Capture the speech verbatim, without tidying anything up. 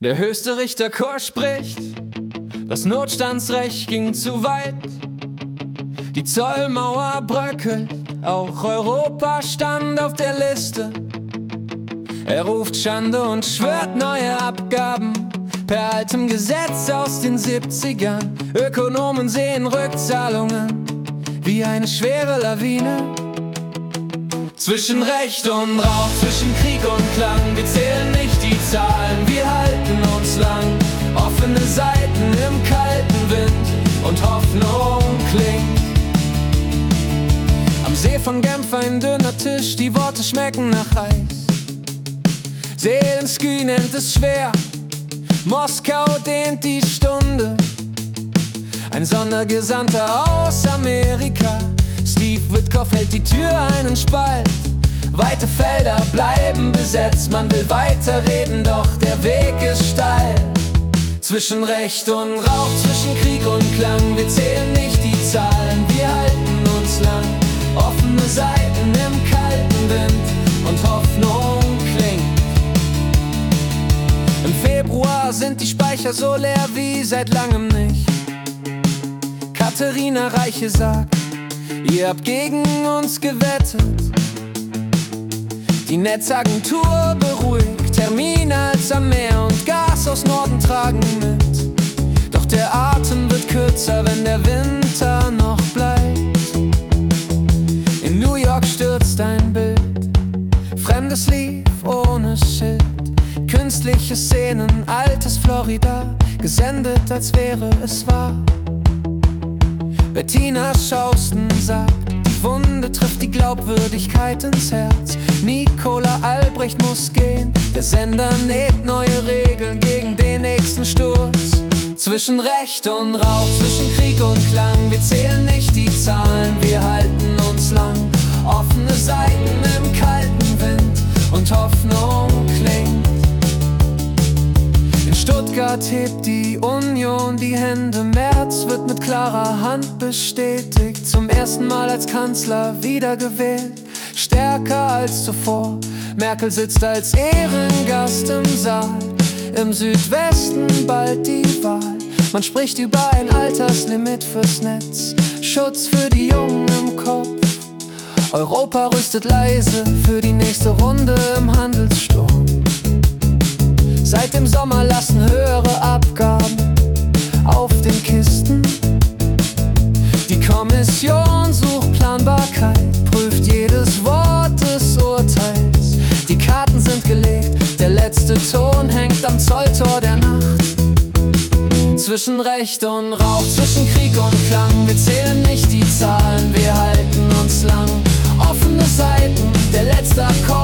Der höchste Richterchor spricht, das Notstandsrecht ging zu weit. Die Zollmauer bröckelt, auch Europa stand auf der Liste. Er ruft Schande und schwört neue Abgaben per altem Gesetz aus den siebzigern. Ökonomen sehen Rückzahlungen wie eine schwere Lawine. Zwischen Recht und Rauch, zwischen Krieg und Klang, wir zählen nicht die Zahlen, wir halten uns lang. Offene Seiten im kalten Wind und Hoffnung klingt. Am See von Genf ein dünner Tisch, die Worte schmecken nach Eis. Zelenskyj nennt es schwer, Moskau dehnt die Stunde. Ein Sondergesandter aus Amerika, Steve Witkoff hält die Tür einen Spalt. Weite Felder bleiben besetzt, man will weiterreden, doch der Weg ist steil. Zwischen Recht und Rauch, zwischen Krieg und Klang, wir zählen nicht die Zahlen, wir halten uns lang. Offene Seiten im kalten Wind und Hoffnung klingt. Im Februar sind die Speicher so leer wie seit langem nicht. Katharina Reiche sagt, ihr habt gegen uns gewettet. Die Netzagentur beruhigt, Termine als am Meer und Gas aus Norden tragen mit. Doch der Atem wird kürzer, wenn der Winter noch bleibt. In New York stürzt ein Bild, fremdes Lied ohne Schild. Künstliche Szenen, altes Florida, gesendet als wäre es wahr. Bettina Schausten sagt, die Wunde trifft die Glaubwürdigkeit ins Herz. Nicola Albrecht muss gehen, der Sender näht neue Regeln gegen den nächsten Sturz. Zwischen Recht und Rauch, zwischen Krieg und Klang, wir zählen nicht die Zahlen, wir halten uns lang. Offene Seiten im kalten Wind und Hoffnung klingt. In Stuttgart hebt die Union die Hände, Merz wird mit klarer Hand bestätigt. Zum ersten Mal als Kanzler wiedergewählt, stärker als zuvor. Merkel sitzt als Ehrengast im Saal, im Südwesten bald die Wahl. Man spricht über ein Alterslimit fürs Netz, Schutz für die Jungen im Kopf. Europa rüstet leise für die nächste Runde im Handelssturm. Seit dem Sommer lassen höhere Abgaben auf den Kisten. Die Kommission sucht Planbarkeit, prüft jedes Wort des Urteils. Die Karten sind gelegt, der letzte Ton hängt am Zolltor der Nacht. Zwischen Recht und Rauch, zwischen Krieg und Klang, wir zählen nicht die Zahlen, wir halten uns lang. Offene Seiten, der letzte Akkord.